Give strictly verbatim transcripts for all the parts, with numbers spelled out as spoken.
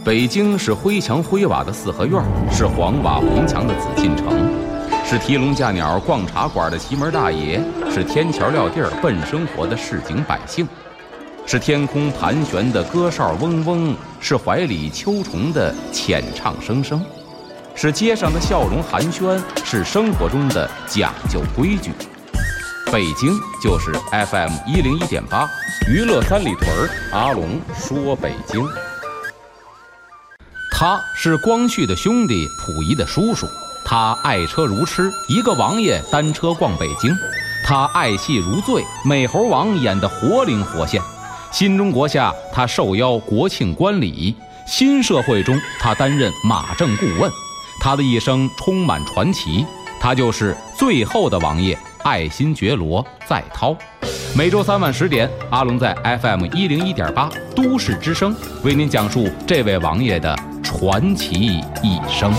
北京是灰墙灰瓦的四合院，是黄瓦红墙的紫禁城，是提笼架鸟逛茶馆的奇门大爷，是天桥撂地儿奔生活的市井百姓，是天空盘旋的歌哨嗡嗡，是怀里秋虫的浅唱声声，是街上的笑容寒暄，是生活中的讲究规矩。北京就是 F M 一零一点八，娱乐三里屯，阿龙说北京。他是光绪的兄弟，溥仪的叔叔。他爱车如痴，一个王爷单车逛北京。他爱戏如醉，美猴王演得活灵活现。新中国下，他受邀国庆观礼；新社会中，他担任马政顾问。他的一生充满传奇，他就是最后的王爷爱新觉罗在涛。每周三晚十点，阿龙在 F M 一零一点八都市之声为您讲述这位王爷的传奇一生。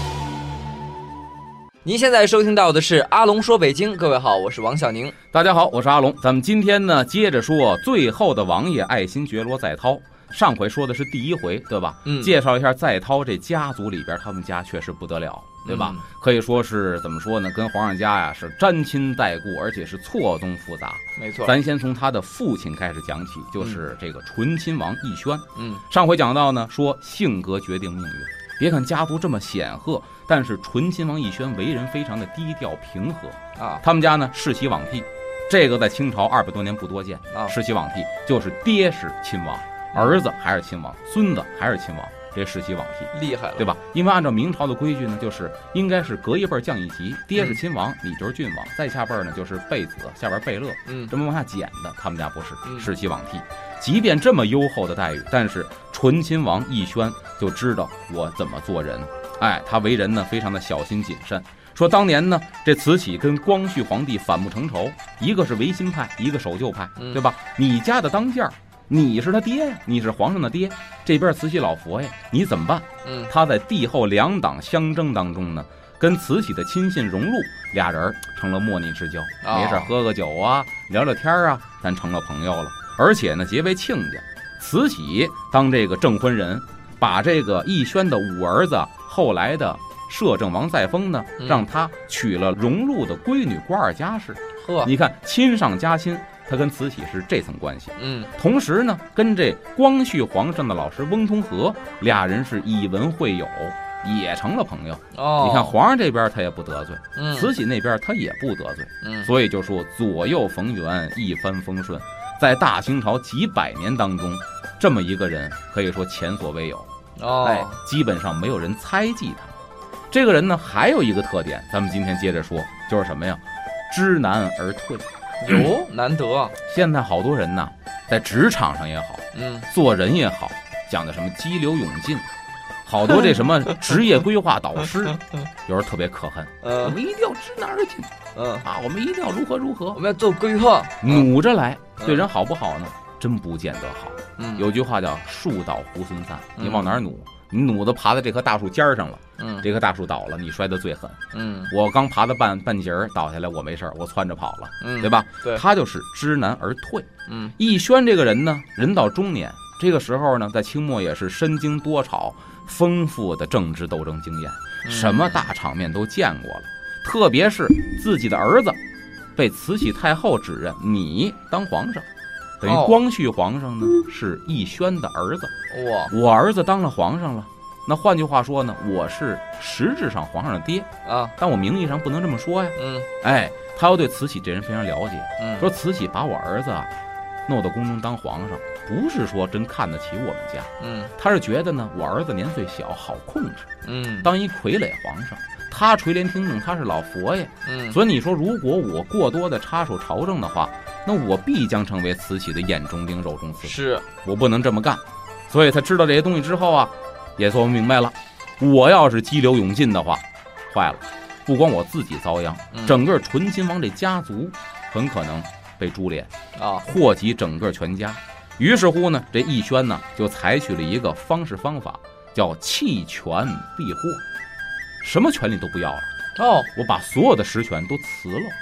您现在收听到的是阿龙说北京，各位好，我是王小宁。 大家好，我是阿龙。咱们今天呢，接着说最后的王爷爱新觉罗在涛。上回说的是第一回，对吧？嗯，介绍一下在涛这家族里边，他们家确实不得了，对吧？嗯、可以说是怎么说呢？跟皇上家呀是沾亲带故，而且是错综复杂。 没错， 咱先从他的父亲开始讲起，就是这个醇亲王奕轩。 嗯， 上回讲到呢，说性格决定命运。别看家族这么显赫，但是醇亲王奕轩为人非常的低调平和啊。他们家呢世袭罔替，这个在清朝二百多年不多见啊。世袭罔替就是爹是亲王。儿子还是亲王，孙子还是亲王，这世袭罔替， 厉害了， 对吧？因为按照明朝的规矩呢，就是应该是隔一辈降一级，爹是亲王，嗯、你就是郡王，再下辈呢就是贝子，下边贝勒，嗯，这么往下减的。他们家不是世袭罔替，即便这么优厚的待遇，但是醇亲王奕轩就知道我怎么做人，哎，他为人呢非常的小心谨慎。说当年呢，这慈禧跟光绪皇帝反目成仇，一个是维新派，一个守旧派，嗯、对吧？你家的当家。你是他爹呀，你是皇上的爹，这边慈禧老佛爷，你怎么办？嗯，他在帝后两党相争当中呢，跟慈禧的亲信荣禄俩人成了莫逆之交，哦、没事喝个酒啊，聊聊天啊，咱成了朋友了。而且呢，结为亲家。慈禧当这个证婚人，把这个奕轩的五儿子，后来的摄政王载沣呢，嗯、让他娶了荣禄的闺女瓜尔佳氏。呵，你看亲上加亲。他跟慈禧是这层关系，嗯，同时呢，跟这光绪皇上的老师翁同龢俩人是以文会友，也成了朋友。哦，你看皇上这边他也不得罪，嗯，慈禧那边他也不得罪，嗯，所以就说左右逢源，一帆风顺。在大清朝几百年当中，这么一个人可以说前所未有，哦，哎，基本上没有人猜忌他。这个人呢，还有一个特点，咱们今天接着说，就是什么呀？知难而退。 有难得啊！ 现在好多人呢，在职场上也好，嗯，做人也好，讲的什么激流勇进，好多这什么职业规划导师，有时候特别可恨。呃，我们一定要知难而进，嗯啊，我们一定要如何如何， 我们要做规划， 努着来，对人好不好呢？真不见得好。嗯，有句话叫“树倒猢狲散”，你往哪儿努？你努的爬在这棵大树尖上了，嗯，这棵大树倒了，你摔得最狠，嗯，我刚爬到半半截儿倒下来，我没事，我窜着跑了，嗯，对吧？对，他就是知难而退，嗯，奕轩这个人呢，人到中年，这个时候呢，在清末也是身经多朝，丰富的政治斗争经验，嗯、什么大场面都见过了，特别是自己的儿子被慈禧太后指认你当皇上。等于光绪皇上呢、哦、是奕轩的儿子，哇！我儿子当了皇上了，那换句话说呢，我是实质上皇上的爹啊，但我名义上不能这么说呀。嗯，哎，他要对慈禧这人非常了解，嗯，说慈禧把我儿子啊弄到宫中当皇上，不是说真看得起我们家，嗯，他是觉得呢我儿子年岁小，好控制，嗯，当一傀儡皇上。他垂帘听政，他是老佛爷，嗯，所以你说如果我过多的插手朝政的话，那我必将成为慈禧的眼中钉、肉中刺，是我不能这么干。所以他知道这些东西之后啊，也琢磨明白了，我要是激流勇进的话，坏了，不光我自己遭殃，嗯、整个醇亲王这家族很可能被株连啊，祸及整个全家。于是乎呢，这奕轩呢就采取了一个方式方法，叫弃权避祸。什么权利都不要了哦，我把所有的实权都辞了，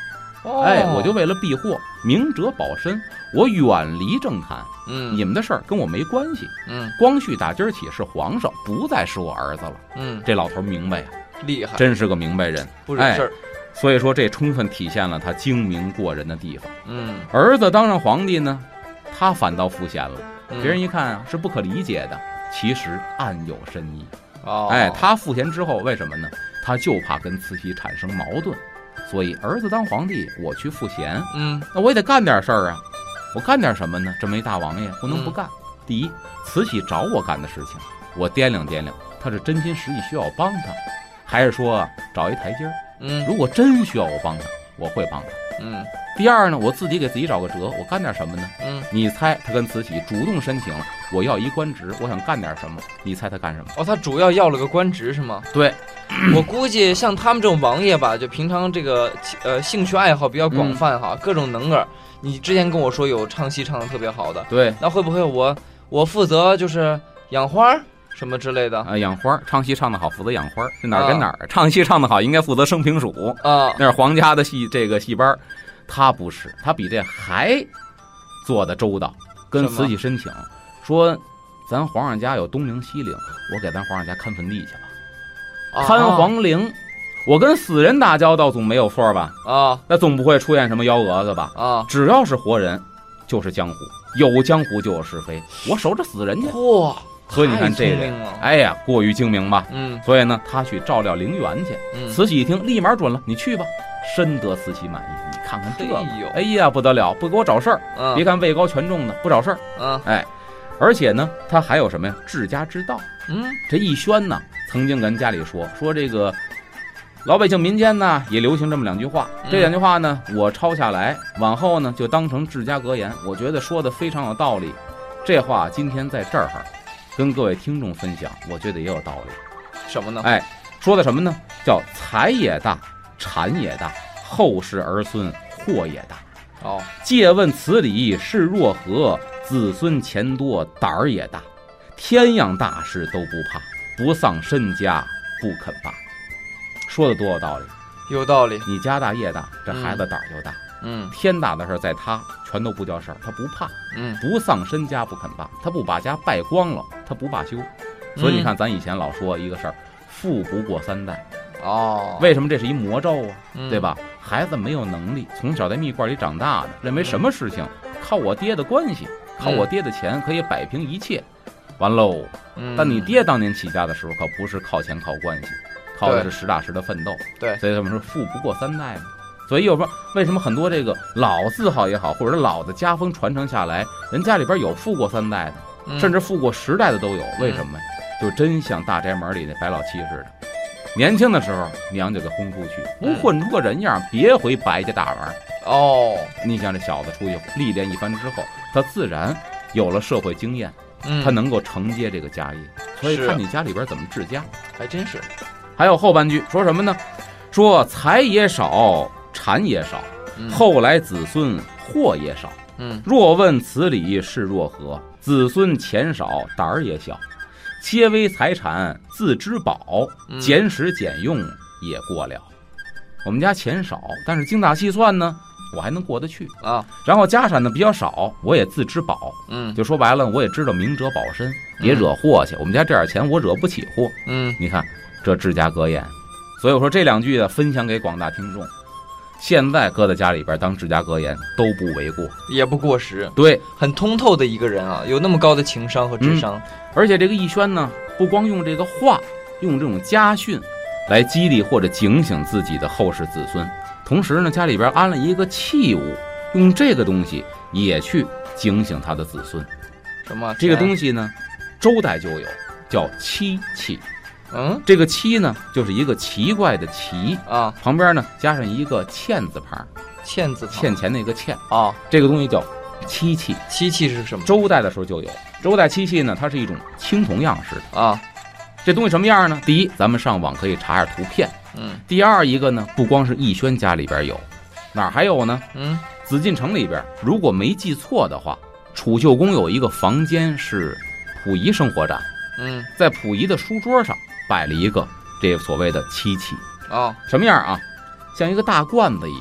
哦、哎，我就为了避祸，明哲保身，我远离政坛。 嗯， 你们的事儿跟我没关系。 嗯， 光绪打今儿起是皇上，不再是我儿子了。 嗯， 这老头明白呀、啊， 厉害， 真是个明白人， 不惹事儿。 所以说，这充分体现了他精明过人的地方。 嗯， 儿子当上皇帝呢，他反倒赋闲了。 嗯、 别人一看啊，是不可理解的，其实暗有深意。 哦， 哎，他赋闲之后，为什么呢？他就怕跟慈禧产生矛盾，所以儿子当皇帝，我去赋闲。 嗯， 那我也得干点事儿啊。我干点什么呢？这么一大王爷，不能不干。嗯、第一，慈禧找我干的事情，我掂量掂量，他是真心实意需要我帮他，还是说找一台阶儿？ 嗯， 如果真需要我帮他，我会帮他。 嗯， 第二呢，我自己给自己找个辙，我干点什么呢？ 嗯， 你猜他跟慈禧主动申请，我要一官职，我想干点什么？你猜他干什么？ 哦，他主要要了个官职是吗？ 对， 我估计像他们这种王爷吧，就平常这个呃兴趣爱好比较广泛哈，嗯、各种能儿。你之前跟我说有唱戏唱得特别好的， 对， 那会不会我我负责就是养花什么之类的啊？养花，唱戏唱得好，负责养花，这哪儿跟哪儿？啊、唱戏唱得好，应该负责生平署啊， 那是皇家的戏这个戏班，他不是，他比这还做得周到，跟慈禧申请说，咱皇上家有东陵西陵，我给咱皇上家看坟地去吧，啊、看皇陵。我跟死人打交道总没有错吧？ 啊， 那总不会出现什么幺蛾子吧？ 啊， 只要是活人，就是江湖，有江湖就有是非。我守着死人家， 嚯！ 所以你看这人，哎呀，过于精明吧？ 嗯， 所以呢，他去照料陵园去。 嗯， 慈禧一听，立马准了，你去吧。深得慈禧满意。你看看这个， 哎呀，不得了，不给我找事儿。 嗯， 别看位高权重的，不找事儿。 嗯， 哎，而且呢，他还有什么呀？治家之道。 嗯， 这奕轩呢，曾经跟家里说说这个。老百姓民间呢也流行这么两句话，这两句话呢我抄下来，往后呢就当成治家格言，我觉得说的非常有道理。这话今天在这儿跟各位听众分享，我觉得也有道理。 什么呢？ 哎，说的什么呢？叫财也大，产也大，后世儿孙祸也大。 哦， 借问此理是若何？子孙钱多胆儿也大，天样大事都不怕，不丧身家不肯罢。说的多有道理， 有道理。 你家大业大，这孩子胆儿就大。 嗯， 天大的事在他，全都不叫事儿，他不怕。 嗯， 不丧身家不肯罢，他不把家败光了，他不罢休。所以你看，咱以前老说一个事儿，富不过三代。 哦， 为什么这是一魔咒啊？ 嗯、 对吧？孩子没有能力，从小在蜜罐里长大的，认为什么事情靠我爹的关系，靠我爹的钱可以摆平一切。完喽， 嗯、 但你爹当年起家的时候，可不是靠钱靠关系。靠的是实打实的奋斗， 对， 所以他们说富不过三代嘛。所以有时候为什么很多这个老字号也好，或者是老的家风传承下来，人家里边有富过三代的， 嗯、 甚至富过十代的都有。为什么呀？就真像大宅门里那白老七似的，年轻的时候娘就给轰出去，不混出个人样，别回白家大玩。 哦， 你想这小子出去历练一番之后，他自然有了社会经验， 嗯、 他能够承接这个家业。所以看你家里边怎么治家， 还真是。 还有后半句说什么呢？说财也少，产也少， 嗯、 后来子孙祸也少。 嗯， 若问此理是若何？子孙钱少，胆儿也小，皆为财产自知饱，俭使俭用也过了。我们家钱少，但是精打细算呢，我还能过得去啊。 然后家产呢比较少，我也自知饱。 嗯， 就说白了，我也知道明哲保身，别惹祸去。嗯、我们家这点钱，我惹不起祸。 嗯， 你看。这治家格言，所以我说这两句啊，分享给广大听众。现在搁在家里边当治家格言都不为过， 也不过时。 对， 很通透的一个人啊，有那么高的情商和智商。 嗯、而且这个奕轩呢，不光用这个话，用这种家训来激励或者警醒自己的后世子孙，同时呢，家里边安了一个器物，用这个东西也去警醒他的子孙。 什么？ 这个东西呢，周代就有，叫漆器。 嗯， 这个漆呢，就是一个奇怪的奇啊， 旁边呢加上一个欠字旁， 欠字旁， 欠钱那个欠啊， 这个东西叫漆器。 漆器是什么？ 周代的时候就有。周代漆器呢，它是一种青铜样式的啊。 这东西什么样呢？第一，咱们上网可以查下图片。 嗯。 第二一个呢，不光是奕轩家里边有，哪儿还有呢？ 嗯， 紫禁城里边，如果没记错的话，储秀宫有一个房间是溥仪生活展。 嗯， 在溥仪的书桌上摆了一个这个所谓的漆器啊， 什么样啊？像一个大罐子一样，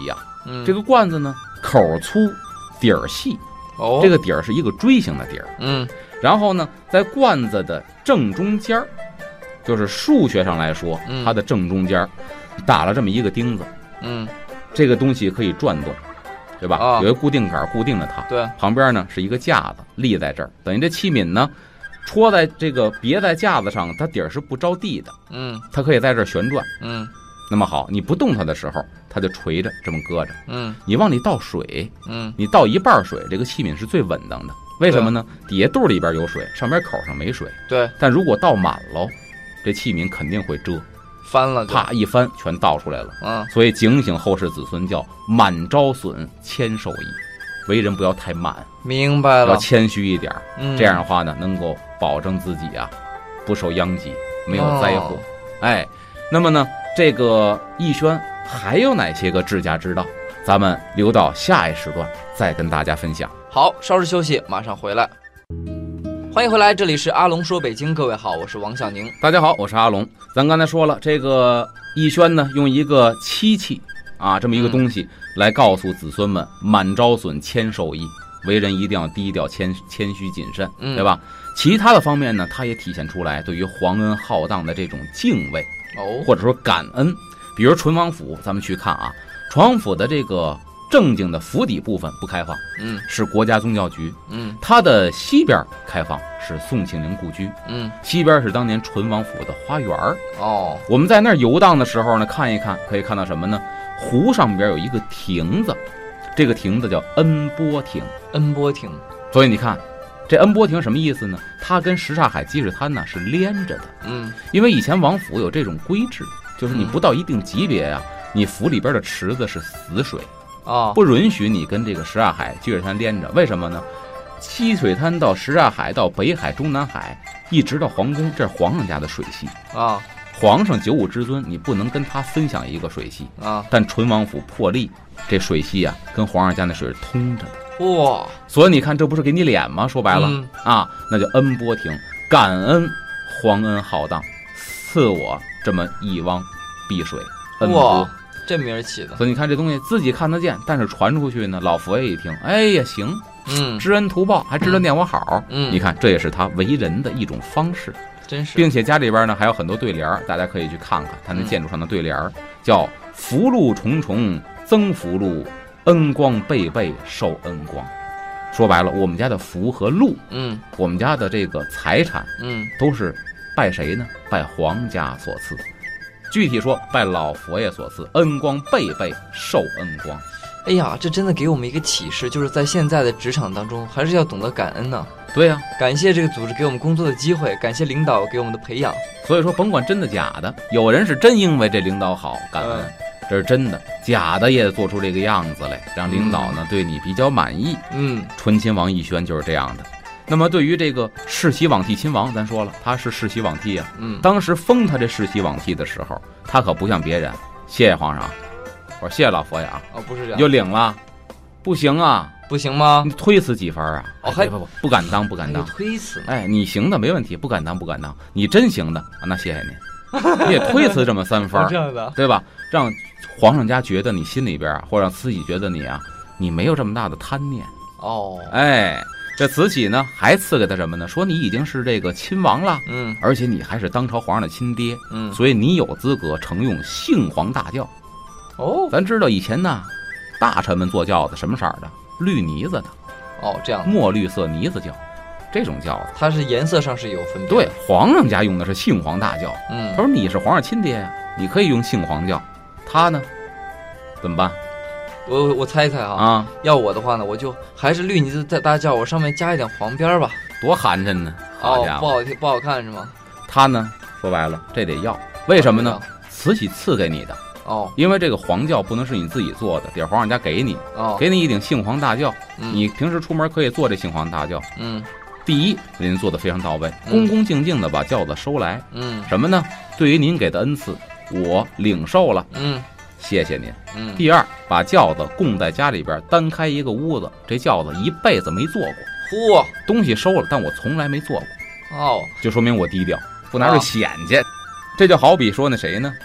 嗯， 这个罐子呢口粗底儿细， 哦， 这个底儿是一个锥形的底儿， 嗯， 然后呢在罐子的正中间儿，就是数学上来说， 嗯、 它的正中间打了这么一个钉子， 嗯， 这个东西可以转动，对吧？ 啊、 有一个固定杆固定着它， 对， 旁边呢是一个架子立在这儿，等于这器皿呢戳在这个别在架子上，它底儿是不着地的， 嗯， 它可以在这儿旋转， 嗯， 那么好，你不动它的时候，它就垂着这么搁着， 嗯， 你往里倒水， 嗯， 你倒一半水，这个器皿是最稳当的，为什么呢？底下肚里边有水，上边口上没水， 对， 但如果倒满喽，这器皿肯定会遮， 翻了， 啪一翻全倒出来了， 嗯， 所以警醒后世子孙叫满招损，谦受益，为人不要太满， 明白了， 要谦虚一点， 嗯， 这样的话呢，能够保证自己啊不受殃及，没有灾祸。 哦、 哎，那么呢，这个逸轩还有哪些个治家之道？咱们留到下一时段再跟大家分享。 好，稍事休息，马上回来。欢迎回来，这里是阿龙说北京，各位好，我是王小宁。 大家好，我是阿龙。咱刚才说了，这个逸轩呢，用一个漆器啊，这么一个东西来告诉子孙们，满招损，谦受益，为人一定要低调、谦谦虚、谨慎，对吧？其他的方面呢，它也体现出来对于皇恩浩荡的这种敬畏， 哦， 或者说感恩。比如淳王府，咱们去看啊，淳王府的这个正经的府邸部分不开放， 嗯， 是国家宗教局， 嗯， 它的西边开放是宋庆龄故居， 嗯， 西边是当年淳王府的花园。 哦， 我们在那儿游荡的时候呢，看一看可以看到什么呢？湖上边有一个亭子，这个亭子叫恩波亭， 恩波亭。 所以你看，这恩波亭什么意思呢？它跟什刹海积水滩呢是连着的， 嗯， 因为以前王府有这种规制，就是你不到一定级别呀、啊，你府里边的池子是死水。 啊， 不允许你跟这个什刹海、积水滩连着，为什么呢？积水滩到什刹海到北海、中南海，一直到皇宫，这是皇上家的水系啊。 皇上九五之尊，你不能跟他分享一个水系啊。 但淳王府破例，这水系啊，跟皇上家那水是通着的。 哇！ 所以你看，这不是给你脸吗？说白了、 嗯、 啊，那叫恩波亭，感恩皇恩浩荡，赐我这么一汪碧水。恩波。 这名儿起的， 所以你看这东西自己看得见，但是传出去呢，老佛爷一听，哎呀行， 嗯， 知恩图报，还知道念我好， 嗯， 你看这也是他为人的一种方式， 真是， 并且家里边呢还有很多对联，大家可以去看看他那建筑上的对联，嗯、叫福禄重重增福禄，恩光倍倍受恩光。说白了，我们家的福和禄， 嗯， 我们家的这个财产， 嗯， 都是拜谁呢？拜皇家所赐。具体说，拜老佛爷所赐，恩光倍倍受恩光。 哎呀，这真的给我们一个启示，就是在现在的职场当中，还是要懂得感恩呢、啊。 对呀、啊， 感谢这个组织给我们工作的机会，感谢领导给我们的培养。 所以说，甭管真的假的，有人是真因为这领导好感恩，嗯、这是真的；假的也得做出这个样子来，让领导呢、嗯、对你比较满意。 嗯， 醇亲王奕轩就是这样的。那么对于这个世袭罔替亲王，咱说了，他是世袭罔替啊。 嗯， 当时封他这世袭罔替的时候，他可不像别人，谢谢皇上，我说谢谢老佛爷啊。 哦，不是这样， 就领了，不行啊， 不行吗？ 你推辞几番啊？ 哦，还不不不敢当，不敢当， 推辞。 哎，你行的没问题，不敢当不敢当，你真行的啊，那谢谢您，你也推辞这么三番， 这样的， 对吧？让皇上家觉得你心里边啊，或者让慈禧觉得你啊，你没有这么大的贪念。 哦， 哎。这慈禧呢，还赐给他什么呢？说你已经是这个亲王了， 嗯， 而且你还是当朝皇上的亲爹， 嗯， 所以你有资格承用杏黄大轿。 哦， 咱知道以前呢，大臣们坐轿子什么色儿的？绿呢子的。 哦，这样， 墨绿色呢子轿，这种轿子， 它是颜色上是有分别。 对，皇上家用的是杏黄大轿。 嗯， 他说你是皇上亲爹呀，你可以用杏黄轿，他呢，怎么办？ 我我猜一猜啊， 啊， 要我的话呢，我就还是绿呢子大轿，我上面加一点黄边吧， 多寒碜呢！好家伙， 哦，不好听，不好看是吗？ 他呢，说白了，这得要，为什么呢？慈禧赐给你的哦， 因为这个黄轿不能是你自己做的，得皇上家给你， 哦， 给你一顶杏黄大轿， 嗯、 你平时出门可以坐这杏黄大轿， 嗯， 第一，人家做的非常到位，恭恭敬敬的把轿子收来， 嗯， 什么呢？对于您给的恩赐，我领受了， 嗯。 谢谢您。 嗯， 第二，把轿子供在家里边，单开一个屋子，这轿子一辈子没坐过。 嚯， 东西收了，但我从来没坐过。 哦， 就说明我低调，不拿着显去。哦、这就好比说那谁呢？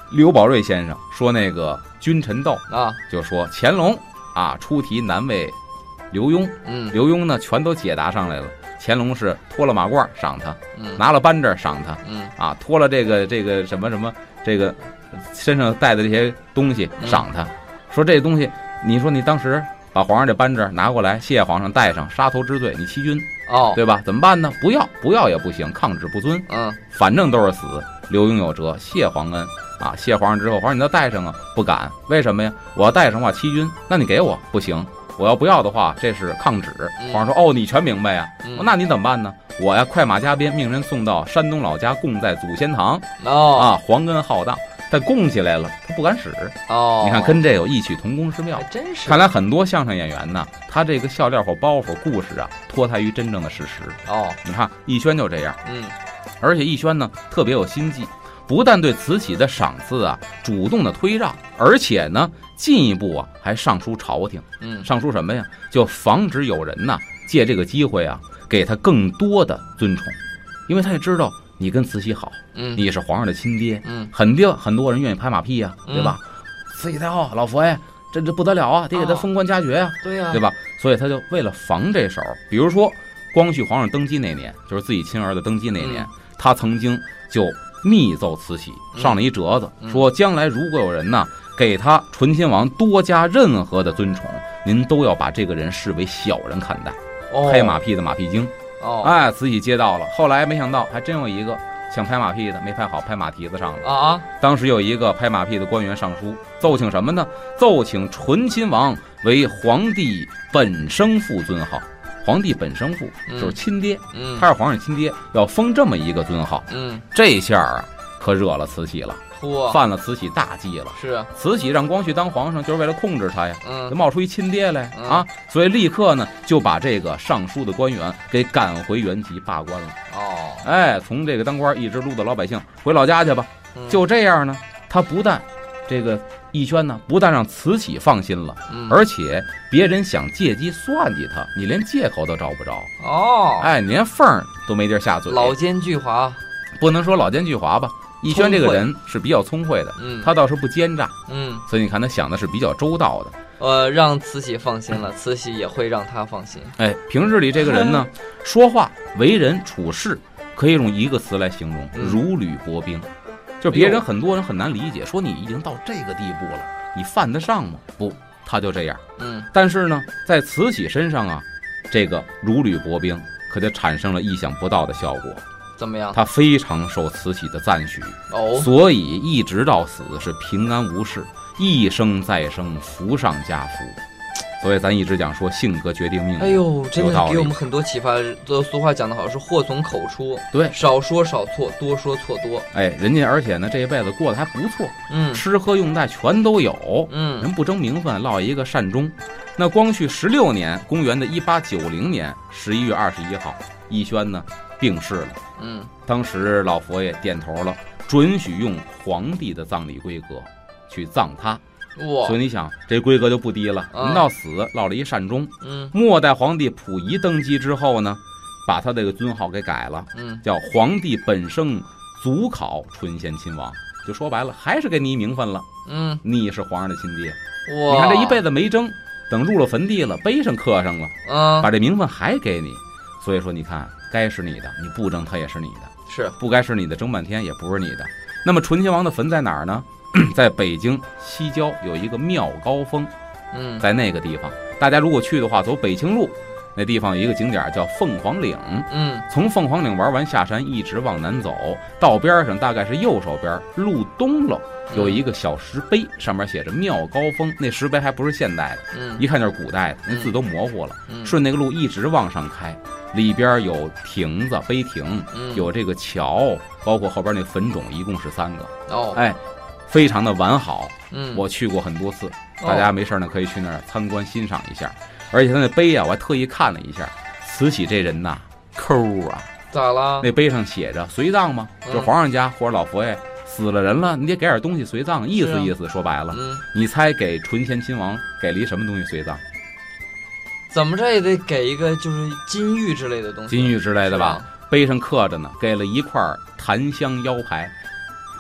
刘宝瑞先生说那个君臣斗啊， 就说乾隆啊出题难为刘墉， 嗯， 刘墉呢全都解答上来了。乾隆是脱了马褂赏他， 嗯， 拿了扳指赏他， 嗯啊，脱了这个这个什么什么这个身上带的这些东西赏他，嗯、说这东西，你说你当时把皇上这扳指拿过来，谢皇上戴上，杀头之罪，你欺君， 哦， 对吧？怎么办呢？不要，不要也不行，抗旨不遵， 嗯， 反正都是死。刘墉有辙，谢皇恩啊，谢皇上之后，皇上你要戴上啊，不敢，为什么呀？我要戴上的话欺君，那你给我不行。我要不要的话，这是抗旨。皇上说：“哦，你全明白呀、啊嗯？那你怎么办呢？我呀，快马加鞭，命人送到山东老家，供在祖先堂。 哦， 啊，皇恩浩荡，但供起来了，他不敢使。 哦， 你看，跟这有异曲同工之妙。 真是。看来很多相声演员呢，他这个笑料或包袱、故事啊，脱胎于真正的事实。 哦， 你看逸轩就这样。 嗯， 而且逸轩呢，特别有心计。”不但对慈禧的赏赐啊主动的推让，而且呢进一步啊还上书朝廷， 嗯， 上书什么呀？就防止有人呐借这个机会啊给他更多的尊宠，因为他也知道你跟慈禧好， 嗯， 你是皇上的亲爹， 嗯， 很多很多人愿意拍马屁呀、啊，对吧？ 嗯、 慈禧太后，老佛爷，这这不得了啊，得给他封官加爵呀、啊哦，对呀、啊， 对吧？所以他就为了防这手，比如说光绪皇上登基那年，就是自己亲儿子登基那年， 嗯、 他曾经就。密奏慈禧上了一折子， 嗯、 说将来如果有人呢给他醇亲王多加任何的尊宠，您都要把这个人视为小人看待。 哦、 拍马屁的马屁精， 哦， 哎，慈禧接到了，后来没想到还真有一个想拍马屁的，没拍好，拍马蹄子上了啊！ 当时有一个拍马屁的官员上书，奏请什么呢？奏请醇亲王为皇帝本生父尊号。皇帝本生父就是亲爹， 嗯， 他是皇上亲爹，要封这么一个尊号， 嗯， 这下啊可惹了慈禧了，犯了慈禧大忌了。 是啊， 慈禧让光绪当皇上就是为了控制他呀， 嗯， 就冒出一亲爹来、 嗯、 啊，所以立刻呢就把这个上书的官员给赶回原籍罢官了。 哦， 哎，从这个当官一直撸到老百姓回老家去吧。 嗯、 就这样呢，他不但这个。逸轩呢，不但让慈禧放心了， 嗯、 而且别人想借机算计他，你连借口都找不着哦。 哎，你连缝儿都没地儿下嘴。 老奸巨猾， 不能说老奸巨猾吧。逸轩这个人是比较聪慧的， 嗯， 他倒是不奸诈， 嗯， 所以你看他想的是比较周到的。 呃，让慈禧放心了，慈禧也会让他放心。 哎，平日里这个人呢，说话、为人处事，可以用一个词来形容： 嗯、 如履薄冰。就别人很多人很难理解，说你已经到这个地步了，你犯得上吗？不，他就这样。 嗯， 但是呢，在慈禧身上啊，这个如履薄冰，可就产生了意想不到的效果。 怎么样？ 他非常受慈禧的赞许， 哦， 所以一直到死是平安无事，一生再生，福上加福。所以咱一直讲说性格决定命运。 哎呦，真的给我们很多启发。这俗话讲得好，是祸从口出。 对， 少说少错，多说错多。 哎，人家而且呢，这一辈子过得还不错， 嗯， 吃喝用戴全都有， 嗯， 人不争名分，落一个善终。那光绪十六年，公元的一八九零年十一月二十一号，逸轩呢病逝了。 嗯， 当时老佛爷点头了，准许用皇帝的葬礼规格去葬他。 哇！ 所以你想，这规格就不低了。 嗯、 人到死落了一善终。 嗯， 末代皇帝溥仪登基之后呢，把他这个尊号给改了， 嗯， 叫皇帝本生祖考纯贤亲王。就说白了，还是给你名分了。 嗯， 你是皇上的亲爹。 哇！ 你看这一辈子没争，等入了坟地了，碑上刻上了， 嗯， 把这名分还给你。所以说，你看，该是你的，你不争，他也是你的； 是不该是你的，争半天也不是你的。那么纯亲王的坟在哪儿呢？在北京西郊有一个妙高峰， 嗯， 在那个地方，大家如果去的话，走北清路，那地方有一个景点叫凤凰岭， 嗯， 从凤凰岭玩完下山，一直往南走，到边上大概是右手边路东喽，有一个小石碑，上面写着妙高峰，那石碑还不是现代的， 嗯， 一看就是古代的，那字都模糊了， 嗯， 顺那个路一直往上开，里边有亭子、碑亭， 嗯， 有这个桥，包括后边那坟冢，一共是三个， 哦， 哎。非常的完好， 嗯， 我去过很多次，大家没事呢可以去那儿参观欣赏一下。而且他那碑啊，我还特意看了一下，慈禧这人呐，抠啊， 咋了？ 那碑上写着随葬吗？就皇上家或者老佛爷死了人了，你得给点东西随葬，意思意思。说白了， 嗯， 你猜给纯贤亲王给了一什么东西随葬？ 怎么着也得给一个就是金玉之类的东西， 金玉之类的吧？碑上刻着呢，给了一块檀香腰牌。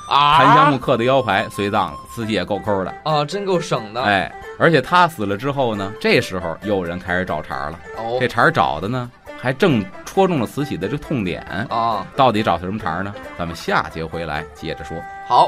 啊， 檀香木刻的腰牌随葬了，瓷器也够抠的啊，真够省的。 哎，而且他死了之后呢，这时候又有人开始找茬了。 哦， 这茬找的呢，还正戳中了慈禧的这痛点啊。 到底找什么茬呢？咱们下节回来接着说。 好。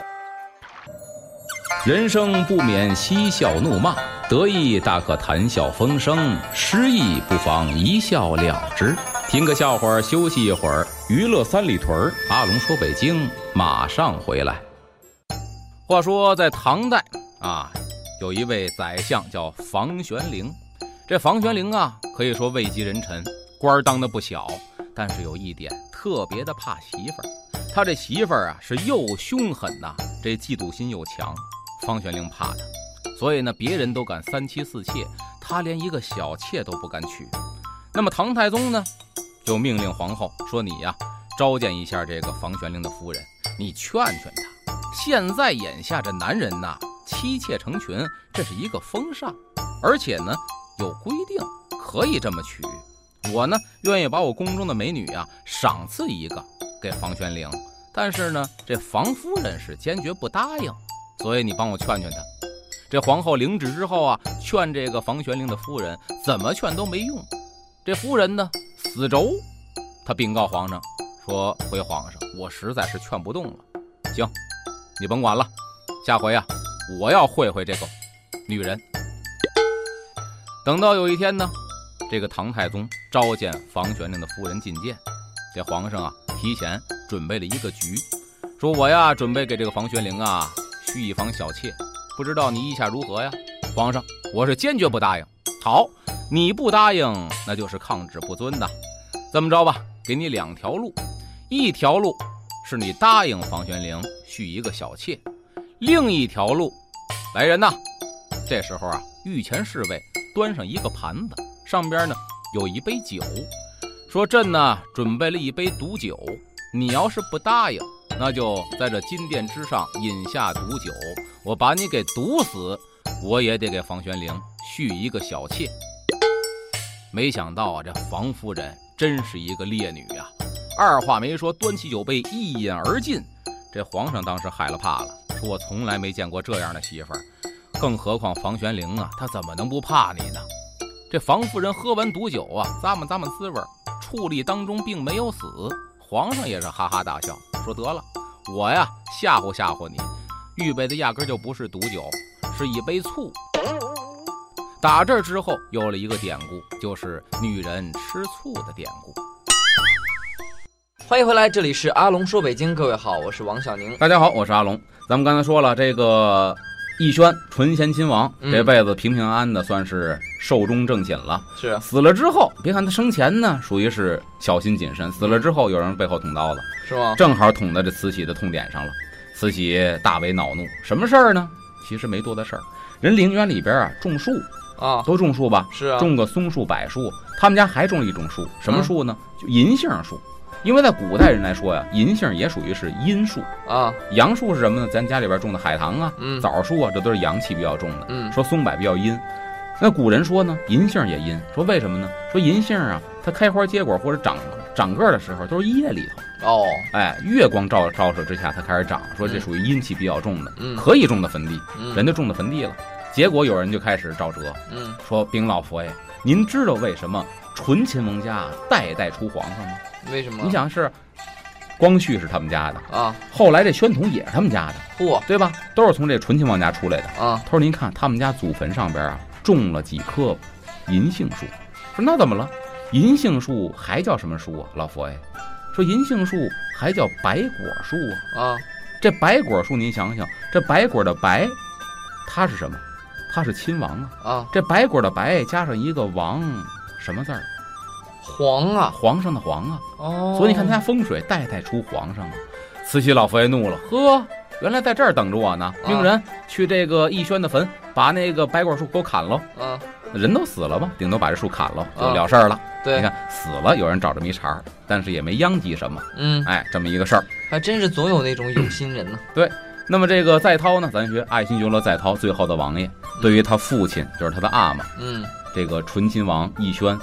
人生不免嬉笑怒骂，得意大可谈笑风生，失意不妨一笑了之。听个笑话休息一会儿，娱乐三里屯，阿龙说北京马上回来。 话说在唐代啊，有一位宰相叫房玄龄。这房玄龄啊，可以说位极人臣，官当的不小，但是有一点特别的怕媳妇儿。他这媳妇儿啊是又凶狠呐、啊，这嫉妒心又强。房玄龄怕他，所以呢，别人都敢三妻四妾，他连一个小妾都不敢娶。那么唐太宗呢，就命令皇后说：“你呀、啊，召见一下这个房玄龄的夫人，你劝劝他。现在眼下这男人呐，妻妾成群，这是一个风尚，而且呢有规定，可以这么娶。我呢，愿意把我宫中的美女啊赏赐一个给房玄龄，但是呢，这房夫人是坚决不答应。”所以你帮我劝劝他。这皇后领旨之后啊，劝这个房玄龄的夫人怎么劝都没用。这夫人呢死轴，她禀告皇上说：“回皇上，我实在是劝不动了。行，你甭管了，下回啊，我要会会这个女人。”等到有一天呢，这个唐太宗召见房玄龄的夫人觐见，这皇上啊提前准备了一个局，说我呀准备给这个房玄龄啊续一房小妾，不知道你意下如何呀？皇上，我是坚决不答应。好，你不答应，那就是抗旨不遵的。这么着吧，给你两条路，一条路是你答应房玄龄续一个小妾，另一条路，来人呐！这时候啊，御前侍卫端上一个盘子，上边呢有一杯酒，说朕呢准备了一杯毒酒，你要是不答应，那就在这金殿之上饮下毒酒，我把你给毒死，我也得给房玄龄续一个小妾。没想到啊，这房夫人真是一个烈女啊，二话没说，端起酒杯一饮而尽。这皇上当时害了怕了，说我从来没见过这样的媳妇儿，更何况房玄龄啊，他怎么能不怕你呢？这房夫人喝完毒酒啊，咂摸咂摸滋味，矗立当中并没有死。皇上也是哈哈大笑，说得了，我呀吓唬吓唬你，预备的压根就不是毒酒，是一杯醋。打这之后有了一个典故，就是女人吃醋的典故。 欢迎回来，这里是阿龙说北京，各位好，我是王小宁。 大家好，我是阿龙。咱们刚才说了，这个奕轩纯贤亲王、嗯、这辈子平平安安的，算是寿终正寝了。 是、啊、 死了之后，别看他生前呢属于是小心谨慎，死了之后有人背后捅刀子， 是吗？ 正好捅在这慈禧的痛点上了。慈禧大为恼怒，什么事儿呢？其实没多大事儿，人陵园里边啊种树啊， 都种树吧？ 是啊， 种个松树、柏树，他们家还种了一种树，什么树呢？嗯、就银杏树。因为在古代人来说呀，银杏也属于是阴树啊。 阳树是什么呢？咱家里边种的海棠啊、 嗯、 枣树啊，这都是阳气比较重的。 嗯， 说松柏比较阴。那古人说呢，银杏也阴。说为什么呢？说银杏啊，它开花结果或者长长个的时候都是夜里头。 哦， 哎，月光照照射之下它开始长。说这属于阴气比较重的， 嗯， 可以种的坟地， 嗯、 人就种的坟地了。结果有人就开始招折， 嗯， 说禀老佛爷，您知道为什么纯亲王家代代出皇上吗？ 为什么？ 你想是光绪是他们家的啊， 后来这宣统也是他们家的， 嚯， 对吧？都是从这纯亲王家出来的啊。 他说您看他们家祖坟上边啊种了几棵银杏树，说那怎么了？银杏树还叫什么树啊？老佛爷说银杏树还叫白果树啊。 啊， 这白果树您想想，这白果的白，它是什么？它是亲王啊。 啊， 这白果的白加上一个王，什么字儿？ 皇啊， 皇上的皇啊。 哦， 所以你看他家风水代代出皇上啊。慈禧老佛爷怒了，呵，原来在这儿等着我呢，命人去这个奕轩的坟，把那个白果树给我砍了。 啊， 人都死了吧，顶多把这树砍了就了事儿了。啊、 对， 你看死了，有人找着迷茬，但是也没殃及什么。 嗯， 哎，这么一个事儿， 还真是总有那种有心人呢。 对，那么这个载涛呢，咱学爱新觉罗载涛最后的王爷，对于他父亲就是他的阿玛， 嗯， 这个纯亲王奕轩。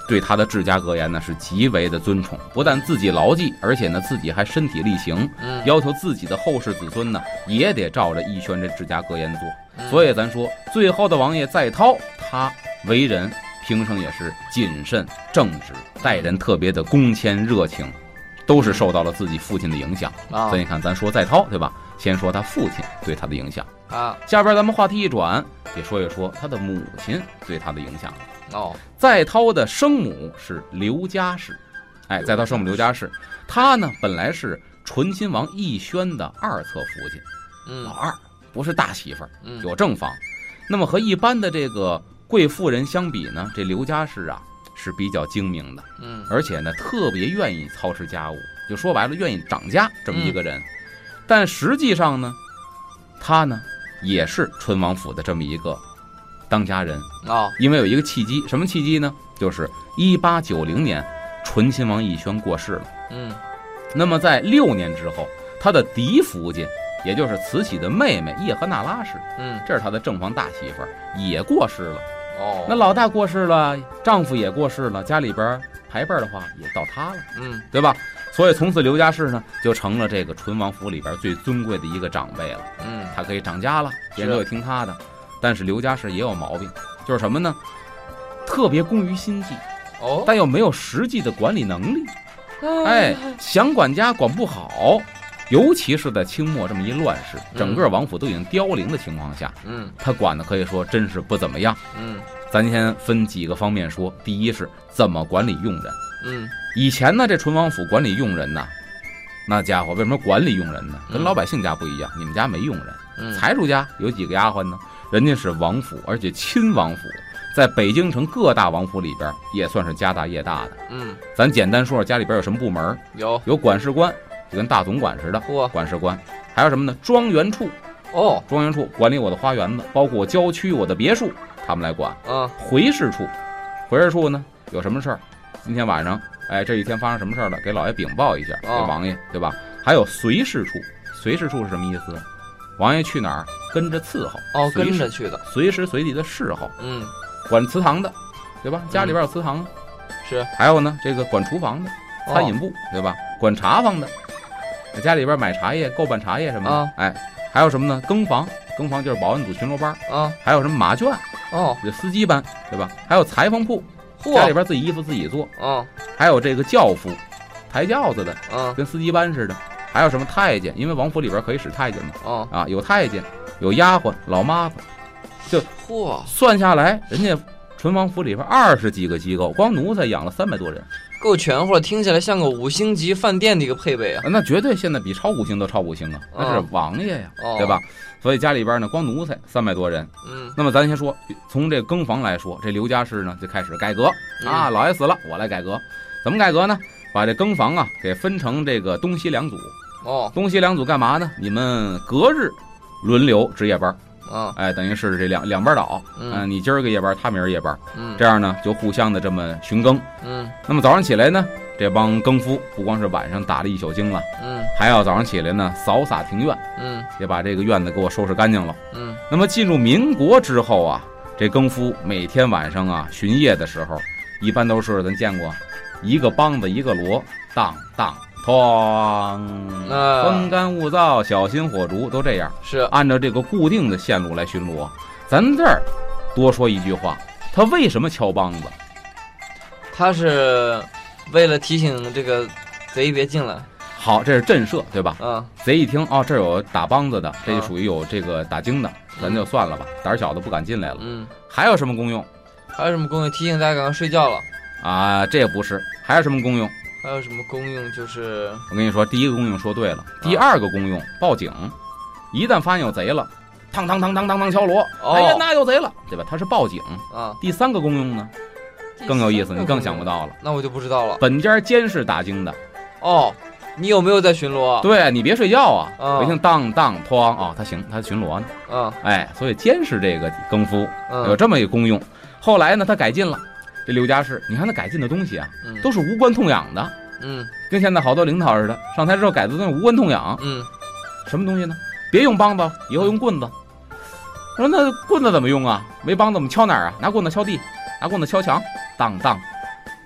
对他的治家格言呢是极为的尊崇，不但自己牢记，而且呢自己还身体力行， 嗯， 要求自己的后世子孙呢也得照着奕轩这治家格言做。 嗯、 所以咱说最后的王爷载涛，他为人平生也是谨慎正直，待人特别的恭谦热情，都是受到了自己父亲的影响。 啊、 所以你看咱说载涛对吧，先说他父亲对他的影响啊， 下边咱们话题一转，也说一说他的母亲对他的影响。 哦， 载涛的生母是刘家氏，哎，载涛生母刘家氏，他呢本来是醇亲王奕轩的二侧父亲， 嗯， 老二，不是大媳妇儿， 嗯， 有正房。那么和一般的这个贵妇人相比呢，这刘家氏啊是比较精明的， 嗯， 而且呢特别愿意操持家务，就说白了愿意掌家这么一个人。嗯、但实际上呢，他呢也是醇王府的这么一个当家人啊、哦， 因为有一个契机，什么契机呢？就是一八九零年，醇亲王奕轩过世了。 嗯， 那么在六年之后，他的嫡福晋，也就是慈禧的妹妹叶赫那拉氏， 嗯， 这是他的正房大媳妇儿，也过世了。 哦， 那老大过世了，丈夫也过世了，家里边排辈的话也到他了， 嗯， 对吧？所以从此刘家氏呢，就成了这个醇王府里边最尊贵的一个长辈了。 嗯， 他可以掌家了，别人都得听他的。但是刘家氏也有毛病，就是什么呢？特别工于心计， 哦， 但又没有实际的管理能力。哎，想管家管不好，尤其是在清末这么一乱世，整个王府都已经凋零的情况下， 嗯， 他管的可以说真是不怎么样。 嗯， 咱先分几个方面说。第一是怎么管理佣人。 嗯， 以前呢，这醇王府管理佣人呢，那家伙为什么管理佣人呢？跟老百姓家不一样，你们家没佣人， 嗯， 财主家有几个丫鬟呢？人家是王府，而且亲王府，在北京城各大王府里边也算是家大业大的。 嗯， 咱简单说说家里边有什么部门。 有有管事官，就跟大总管似的， 嚯， 管事官。还有什么呢？庄园处。 哦， 庄园处管理我的花园子，包括我郊区、我的别墅，他们来管。 嗯， 回事处，回事处呢有什么事儿？今天晚上，哎，这一天发生什么事儿了？给老爷禀报一下，给王爷，对吧？还有随侍处，随侍处是什么意思？王爷去哪儿跟着伺候， 哦，跟着去的， 随时随地的侍候。 嗯， 管祠堂的，对吧？家里边有祠堂， 是。 还有呢，这个管厨房的，餐饮部，哦、对吧？管茶房的，家里边买茶叶、购办茶叶什么的。 啊、 哎，还有什么呢？更房，更房就是保安组巡逻班啊。 还有什么马圈， 哦， 这司机班，对吧？还有裁缝铺，家里边自己衣服自己做。 哦， 还有这个轿夫，抬轿子的， 嗯， 跟司机班似的。还有什么太监？因为王府里边可以使太监嘛。 哦， 啊，有太监，有丫鬟、老妈子，就嚯， 算下来，人家醇王府里边二十几个机构，光奴才养了三百多人， 够全乎，听起来像个五星级饭店的一个配备啊！ 那绝对现在比超五星都超五星啊，那是王爷呀， 哦、 对吧？所以家里边呢，光奴才三百多人。 嗯， 那么咱先说，从这更房来说，这刘家氏呢就开始改革、嗯、啊，老爷死了，我来改革。怎么改革呢？把这更房啊给分成这个东西两组。 哦， 东西两组干嘛呢？你们隔日轮流值夜班。 啊， 哎，等于是这两两班倒， 嗯、 呃，你今儿个夜班，他明儿夜班， 嗯， 这样呢就互相的这么巡更， 嗯， 那么早上起来呢，这帮更夫不光是晚上打了一宿精了， 嗯， 还要早上起来呢扫洒庭院， 嗯， 也把这个院子给我收拾干净了， 嗯， 那么进入民国之后啊，这更夫每天晚上啊巡夜的时候，一般都是咱见过，一个梆子一个锣，当当。哐，风干物燥，小心火烛，都这样， 是按照这个固定的线路来巡逻。咱这儿多说一句话，他为什么敲梆子？ 他是为了提醒这个贼别进来。 好，这是震慑，对吧？ 嗯。 贼一听哦，这有打梆子的，这就属于有这个打更的， 嗯、 咱就算了吧，胆小的不敢进来了。 嗯。 还有什么功用？ 还有什么功用？提醒大家赶快睡觉了。 啊，这不是，还有什么功用？ 还有什么功用？就是我跟你说，第一个功用说对了，第二个功用报警，一旦发现有贼了，当当当当当当敲锣， 哦、 哎呀，那有贼了，对吧？它是报警啊。 第三个功用呢，更有意思，你更想不到了。 那我就不知道了。 本家监视打更的。 哦，你有没有在巡逻？ 对，你别睡觉啊！ 啊我一听当当哐，哦，他行，他巡逻呢。 啊， 哎，所以监视这个更夫、 嗯、 有这么一个功用。后来呢，他改进了。这刘家氏，你看他改进的东西啊， 嗯、 都是无关痛痒的。 嗯， 跟现在好多领导似的，上台之后改的都是无关痛痒。 嗯， 什么东西呢？别用梆子，以后用棍子。我说那棍子怎么用啊？没梆子我们敲哪儿啊？拿棍子敲地，拿棍子敲墙，当当。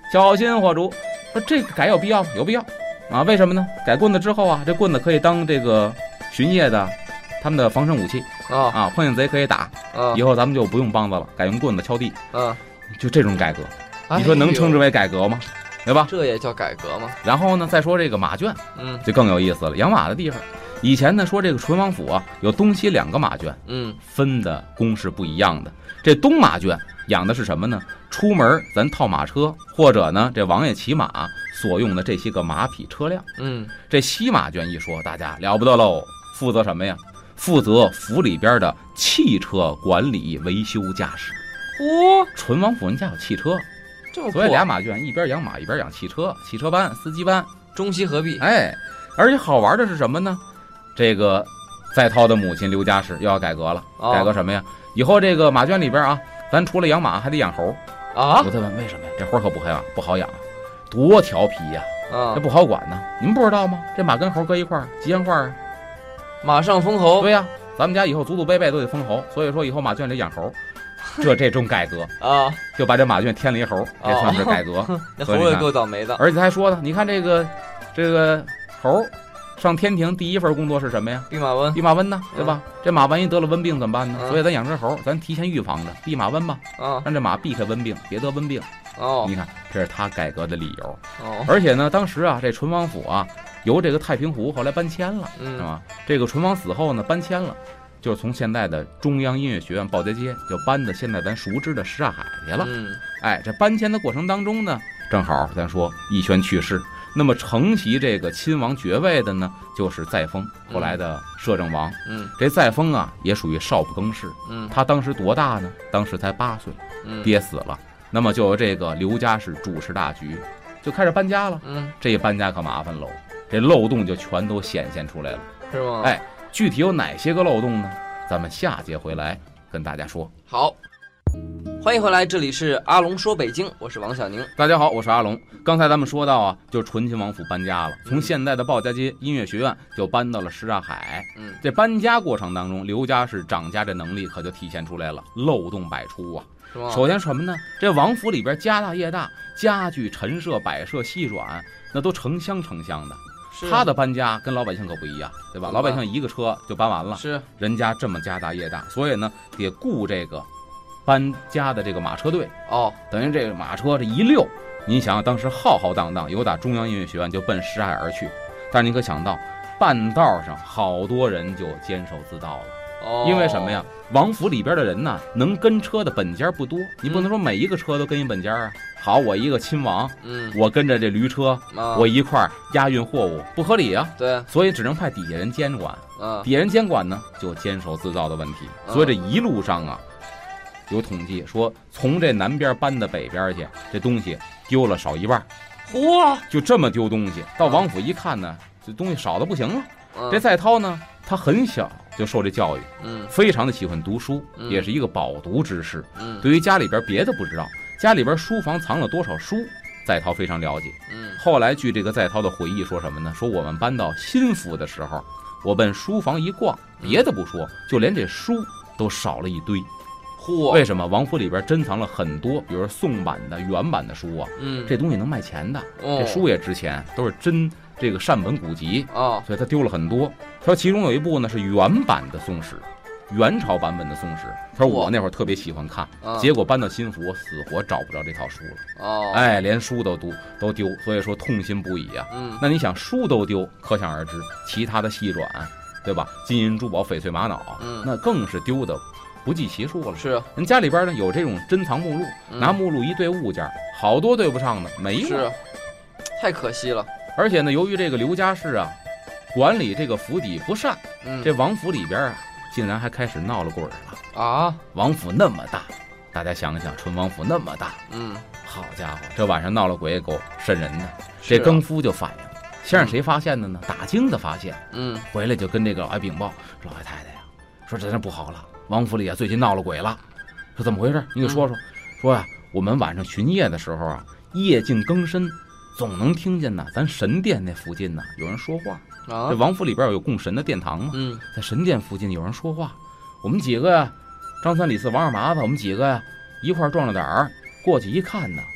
小心火烛，说这个改有必要吗？有必要啊？为什么呢？改棍子之后啊，这棍子可以当这个巡夜的他们的防身武器啊啊，碰见贼可以打啊。以后咱们就不用梆子了，改用棍子敲地啊。就这种改革，你说能称之为改革吗？对吧？ 这也叫改革吗？ 然后呢，再说这个马圈，嗯，就更有意思了。养马的地方，以前呢说这个淳王府啊，有东西两个马圈，嗯，分的工是不一样的。这东马圈养的是什么呢？出门咱套马车，或者呢这王爷骑马所用的这些个马匹车辆，嗯，这西马圈一说，大家了不得喽，负责什么呀？负责府里边的汽车管理、维修、驾驶。 嚯， 淳王府人家有汽车。所以俩马圈，一边养马一边养汽车，汽车班、司机班， 中西合璧。 哎，而且好玩的是什么呢？这个在涛的母亲刘家氏又要改革了，哦、改革什么呀？以后这个马圈里边啊，咱除了养马还得养猴啊。我再问为什么呀？这活可不好养，不好养，多调皮呀、啊，这不好管呢。你们不知道吗？这马跟猴搁一块儿，吉祥话啊， 马上封侯。 对呀、啊，咱们家以后祖祖辈辈都得封侯，所以说以后马圈里养猴。这这种改革啊，就把这马圈添了一猴，这算是改革。 那猴也够倒霉的。 而且还说呢，你看这个这个猴上天庭第一份工作是什么呀？ 弼马温， 弼马温呢，对吧？嗯、这马万一得了瘟病怎么办呢？嗯、所以咱养只猴，咱提前预防着弼马温吧，啊，让这马避开瘟病，别得瘟病。哦，你看这是他改革的理由。哦，而且呢，当时啊，这淳王府啊，由这个太平湖后来搬迁了，嗯、是吧？这个淳王死后呢，搬迁了。就是从现在的中央音乐学院报街街就搬到现在咱熟知的什刹海去了。嗯，哎，这搬迁的过程当中呢，正好咱说奕轩去世，那么承袭这个亲王爵位的呢，就是载沣，后来的摄政王。嗯，这载沣啊，也属于少不更事。嗯，他当时多大呢？当时才八岁，嗯，爹死了，那么就有这个刘家氏主持大局，就开始搬家了。嗯，这一搬家可麻烦喽，这漏洞就全都显现出来了， 是吗？ 哎。具体有哪些个漏洞呢？咱们下节回来跟大家说。 好，欢迎回来，这里是阿龙说北京，我是王小宁。 大家好，我是阿龙。刚才咱们说到啊，就醇亲王府搬家了，从现在的报家街音乐学院就搬到了什刹海。嗯，这搬家过程当中，刘家氏掌家这能力可就体现出来了，漏洞百出啊。首先什么呢？这王府里边家大业大，家具陈设摆设细软，那都成箱成箱的。他的搬家跟老百姓可不一样，对吧？老百姓一个车就搬完了，是人家这么家大业大，所以呢得雇这个搬家的这个马车队哦，等于这个马车这一溜，您想想当时浩浩荡荡，由打中央音乐学院就奔什刹海而去，但是您可想到半道上好多人就坚守自盗了。哦，因为什么呀？王府里边的人呢，能跟车的本家不多，你不能说每一个车都跟一本家啊。好，我一个亲王，嗯，我跟着这驴车，啊、我一块儿押运货物，不合理啊。对，所以只能派底下人监管。啊，底下人监管呢，就坚守自盗的问题。啊、所以这一路上啊，有统计说，从这南边搬到北边去，这东西丢了少一半。嚯，就这么丢东西，到王府一看呢，这东西少的不行了。啊、这载涛呢，他很小就受这教育，嗯，非常的喜欢读书，嗯、也是一个饱读之士。嗯，对于家里边别的不知道。家里边书房藏了多少书，载涛非常了解。嗯，后来据这个载涛的回忆说什么呢？说我们搬到新府的时候，我奔书房一逛，别的不说，就连这书都少了一堆。嚯！为什么？王府里边珍藏了很多，比如宋版的、原版的书啊，嗯，这东西能卖钱的，哦、这书也值钱，都是真这个善本古籍啊，哦、所以他丢了很多。他说其中有一部呢是原版的宋史。元朝版本的宋史，他说我那会儿特别喜欢看，啊、结果搬到新府，我死活找不着这套书了。哦，哎，连书都丢都丢，所以说痛心不已啊。嗯，那你想书都丢，可想而知，其他的细软，对吧？金银珠宝、翡翠玛瑙，嗯，那更是丢的不计其数了。是，人家里边呢有这种珍藏目录，嗯、拿目录一对物件，好多对不上的，没了， 是，太可惜了。 而且呢，由于这个刘家氏啊，管理这个府邸不善，嗯，这王府里边啊。竟然还开始闹了鬼了啊！王府那么大，大家想想，淳王府那么大，嗯，好家伙，这晚上闹了鬼，够瘆人的。这更夫就反映，先让谁发现的呢？打更的发现，嗯，回来就跟这个老爷禀报，说老爷太太呀，说这真不好了，王府里啊最近闹了鬼了。说怎么回事？你给说说。嗯、说呀、啊，我们晚上巡夜的时候啊，夜静更深，总能听见呢，咱神殿那附近呢有人说话。啊、这王府里边有供神的殿堂嘛，嗯，在神殿附近有人说话，我们几个呀，张三李四王二麻子，我们几个呀一块壮着胆儿过去一看呢，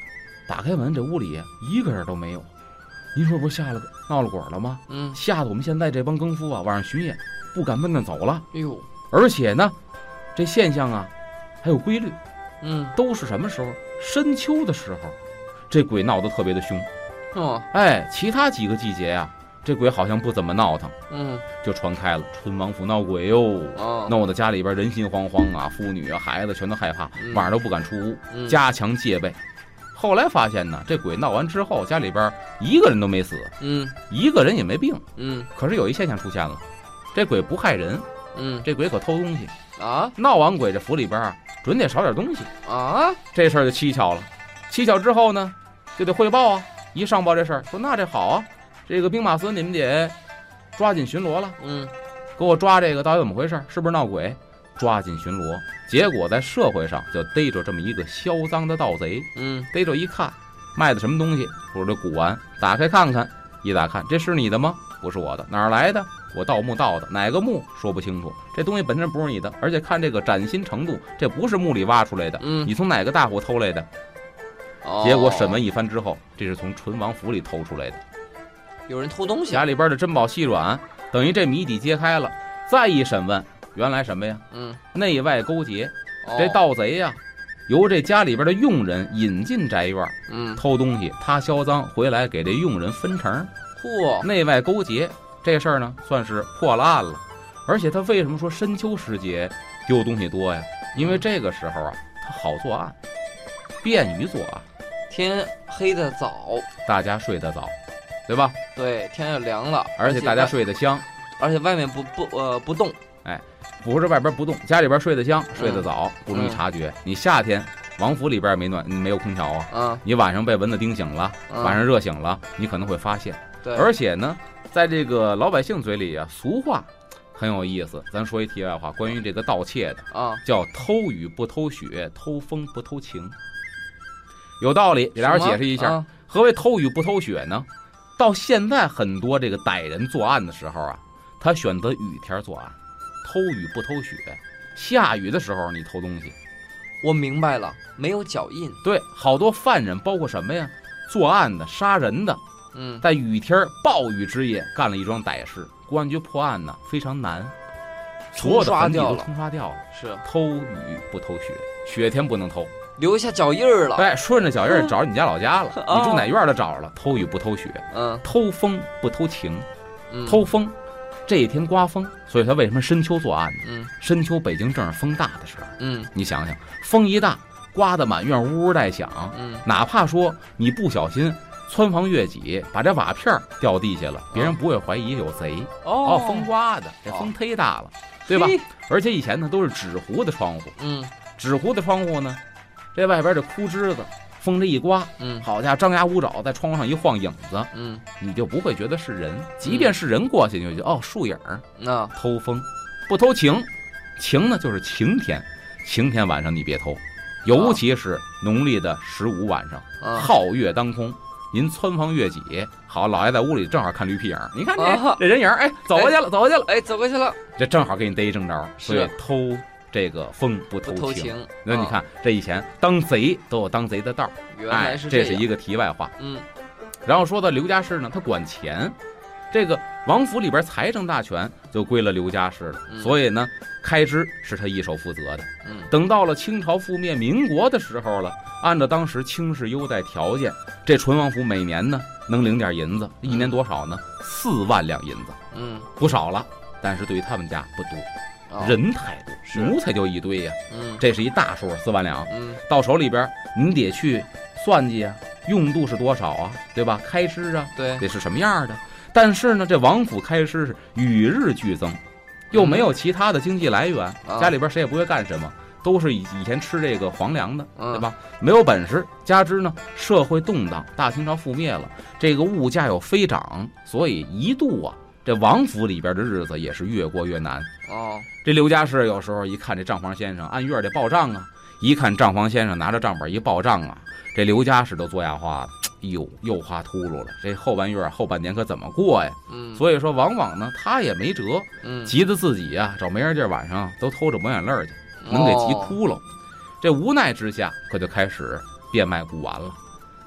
打开门，这屋里一个人都没有。您说不是下了个闹了鬼了吗？ 嗯， 吓得我们现在这帮更夫啊，晚上巡夜不敢奔那走了。 哎呦， 而且呢，这现象啊还有规律。 嗯， 都是什么时候？深秋的时候，这鬼闹得特别的凶。 哦， 哎，其他几个季节呀、啊，这鬼好像不怎么闹腾。 嗯， 就传开了，春王府闹鬼哟， 哦， 弄得家里边人心惶惶啊，妇女啊、孩子全都害怕， 嗯、 晚上都不敢出屋， 嗯、 加强戒备。后来发现呢，这鬼闹完之后，家里边一个人都没死， 嗯， 一个人也没病， 嗯。 可是有一现象出现了，这鬼不害人， 嗯， 这鬼可偷东西啊！ 闹完鬼，这府里边准得少点东西啊！ 这事儿就蹊跷了。蹊跷之后呢，就得汇报啊。一上报这事儿，说那这好啊，这个兵马司你们得抓紧巡逻了， 嗯， 给我抓这个到底怎么回事？是不是闹鬼？抓紧巡逻。结果在社会上就逮着这么一个销赃的盗贼， 嗯， 逮着一看，卖的什么东西？说这古玩，打开看看，一打看，这是你的吗？不是我的，哪儿来的？我盗墓盗的，哪个墓说不清楚。这东西本身不是你的，而且看这个崭新程度，这不是墓里挖出来的， 嗯， 你从哪个大户偷来的？ 哦、 结果审问一番之后，这是从淳王府里偷出来的。 有人偷东西， 家里边的珍宝细软，等于这谜底揭开了。再一审问，原来什么呀？ 嗯， 内外勾结。 哦、 这盗贼呀，由这家里边的佣人引进宅院， 嗯， 偷东西，他销赃回来给这佣人分成。 嚯， 内外勾结这事儿呢，算是破了案了。而且他为什么说深秋时节丢东西多呀？因为这个时候啊，他好作案，便于作案。 天黑的早， 大家睡得早，对吧？ 对，天要凉了， 而且大家睡得香， 而且外面不不呃不动。 哎，不是外边不动，家里边睡得香，睡得早，不容易察觉。嗯、你夏天王府里边没暖，没有空调啊， 嗯， 你晚上被蚊子叮醒了， 嗯、 晚上热醒了，你可能会发现。 对， 而且呢，在这个老百姓嘴里啊，俗话很有意思。咱说一题外话，关于这个盗窃的啊， 叫偷雨不偷雪，偷风不偷晴，有道理。给大家解释一下， 啊、 何谓偷雨不偷雪呢？到现在很多这个歹人作案的时候啊，他选择雨天作案，偷雨不偷雪。下雨的时候你偷东西， 我明白了，没有脚印。 对，好多犯人，包括什么呀？作案的、杀人的。 嗯， 在雨天暴雨之夜干了一桩歹事，公安局破案呢非常难，所有的痕迹都冲刷掉了。 是偷雨不偷雪，雪天不能偷， 留下脚印儿了。 对，顺着脚印儿找你家老家了， 嗯、 你住哪院的找了。偷雨不偷雪， 嗯， 偷风不偷晴， 嗯、 偷风，这一天刮风，所以他为什么深秋作案呢？ 嗯， 深秋北京正是风大的时候， 嗯， 你想想，风一大，刮得满院呜呜带响， 嗯， 哪怕说你不小心穿房越脊，把这瓦片掉地下了，别人不会怀疑有贼。 哦， 哦，风刮的，这风忒大了，对吧？而且以前呢都是纸糊的窗户， 嗯， 纸糊的窗户呢，这外边这枯枝子，风这一刮， 嗯， 好家伙，张牙舞爪，在窗户上一晃影子， 嗯， 你就不会觉得是人，即便是人过去，你就觉得哦树影儿。 那偷风，不偷晴，晴呢就是晴天，晴天晚上你别偷，尤其是农历的十五晚上， 啊、 皓月当空。您穿房越脊，好，老爷在屋里正好看驴屁影，你看这、 啊、 这人影，哎，走过去了， 哎、 走过去了， 哎，走过去了， 这正好给你逮一正着，所以偷这个风不偷情。 情那你看、啊、这以前当贼都有当贼的道， 原来是这样、哎、这是一个题外话。 嗯， 然后说到刘家氏呢，他管钱，这个王府里边财政大权就归了刘家氏了， 嗯、 所以呢，开支是他一手负责的。 嗯， 等到了清朝覆灭民国的时候了，按照当时清室优待条件，这淳王府每年呢能领点银子，一年多少呢？四万两银子， 嗯， 不少了。但是对于他们家不多， 哦、 人太多，奴才就一堆呀、 啊。嗯， 这是一大数，四万两。 嗯， 到手里边你得去算计啊，用度是多少啊，对吧？开支啊， 对， 得是什么样的？但是呢，这王府开支是与日俱增，又没有其他的经济来源， 嗯、 家里边谁也不会干什么。都是以以前吃这个皇粮的， 嗯、 对吧？没有本事，加之呢社会动荡，大清朝覆灭了，这个物价又飞涨，所以一度啊，这王府里边的日子也是越过越难。 哦， 这刘家氏有时候一看这账房先生按月得报账啊，一看账房先生拿着账本一报账啊，这刘家氏都做哑话了，哎呦，又花秃噜了，这后半月后半年可怎么过呀？ 嗯， 所以说往往呢他也没辙， 嗯， 急得自己啊找没人地儿晚上都偷着抹眼泪去。能给急哭了，哦、这无奈之下，可就开始变卖古玩了。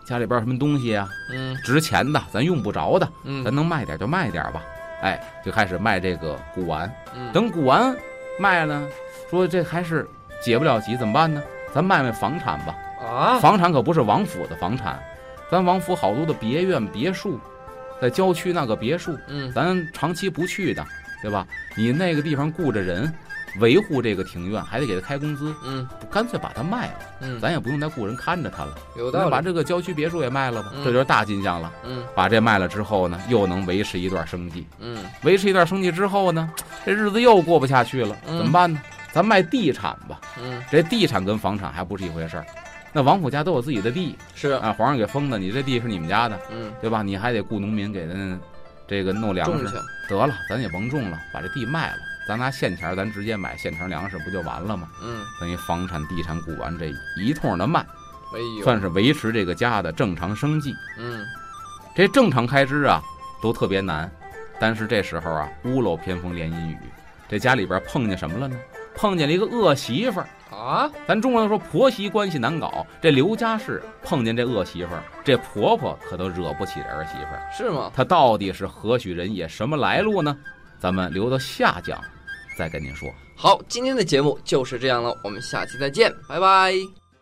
家里边什么东西啊， 嗯， 值钱的，咱用不着的， 嗯， 咱能卖点就卖点吧。哎，就开始卖这个古玩。 嗯， 等古玩卖了，说这还是解不了急，怎么办呢？咱卖卖房产吧。 啊， 房产可不是王府的房产，咱王府好多的别院别墅，在郊区那个别墅， 嗯， 咱长期不去的，对吧？你那个地方雇着人维护这个庭院，还得给他开工资， 嗯， 干脆把它卖了， 嗯， 咱也不用再雇人看着它了， 有道理， 把这个郊区别墅也卖了吧， 嗯， 这就是大进项了。 嗯， 把这卖了之后呢，又能维持一段生计。 嗯， 维持一段生计之后呢，这日子又过不下去了， 嗯， 怎么办呢？咱卖地产吧。 嗯， 这地产跟房产还不是一回事儿。那王府家都有自己的地， 是啊，皇上给封的，你这地是你们家的， 嗯， 对吧？你还得雇农民给人这个弄粮食，得了，咱也甭种了，把这地卖了，咱拿现钱，咱直接买现成粮食不就完了吗？ 嗯， 等于房产、地产、古玩这一通的卖， 哎呦， 算是维持这个家的正常生计。 嗯， 这正常开支啊，都特别难，但是这时候啊，屋漏偏逢连阴雨，这家里边碰见什么了呢？碰见了一个恶媳妇儿。 啊， 咱中国人说婆媳关系难搞，这刘家氏碰见这恶媳妇儿，这婆婆可都惹不起这儿媳妇儿， 是吗？ 她到底是何许人也，什么来路呢？咱们留到下讲再跟您说。 好，今天的节目就是这样了，我们下期再见，拜拜。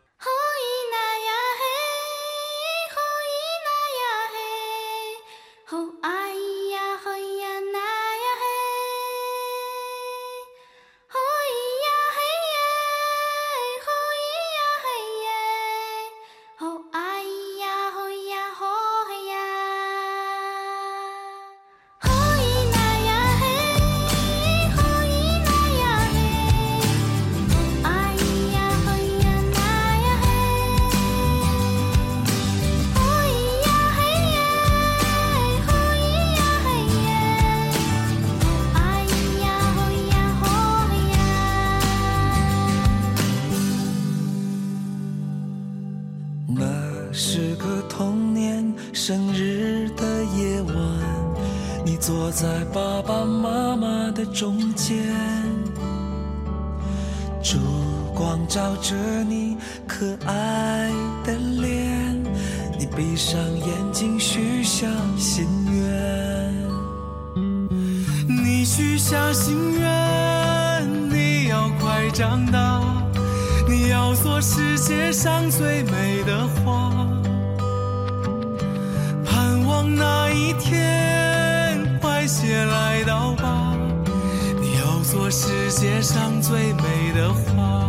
是个童年生日的夜晚，你坐在爸爸妈妈的中间，烛光照着你可爱的脸，你闭上眼睛许下心愿，你许下心愿，你要快长大，你要做世界上最美的花，盼望那一天快些来到吧，你要做世界上最美的花。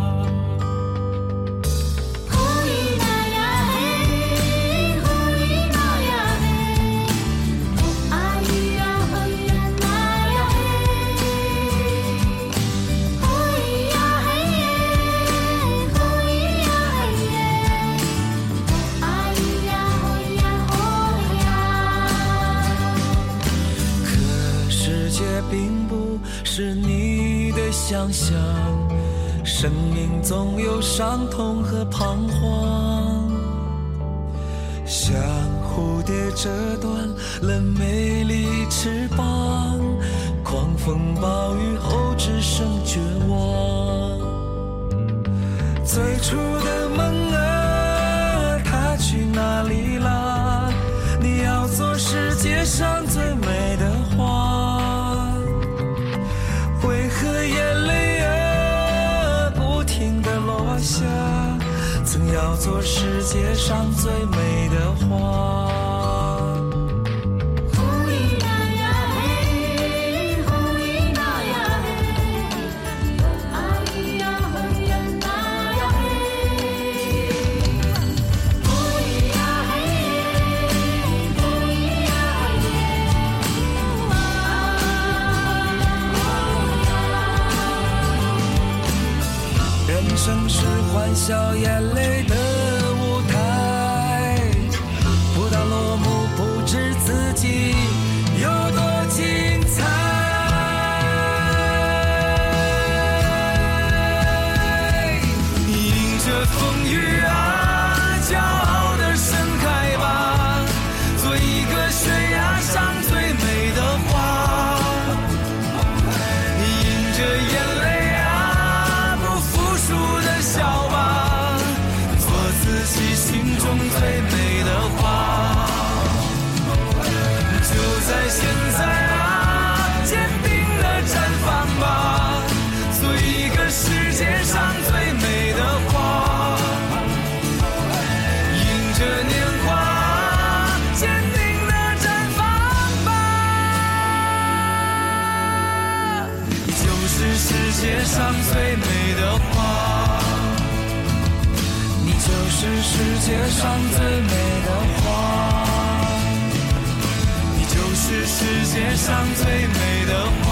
并不是你的想象，生命总有伤痛和彷徨，像蝴蝶折断了美丽翅膀，狂风暴雨后只剩绝望，最初的梦啊，它去哪里了？你要做世界上最美的花，为何眼泪啊不停地落下？曾要做世界上最美的花。人生是欢笑眼泪的舞台，不到落幕不知自己有多精彩，迎着风雨啊，骄傲地盛开吧，做一个悬崖上最美的花，迎着眼泪笑吧，做世界上最美的花，你就是世界上最美的花，你就是世界上最美的花。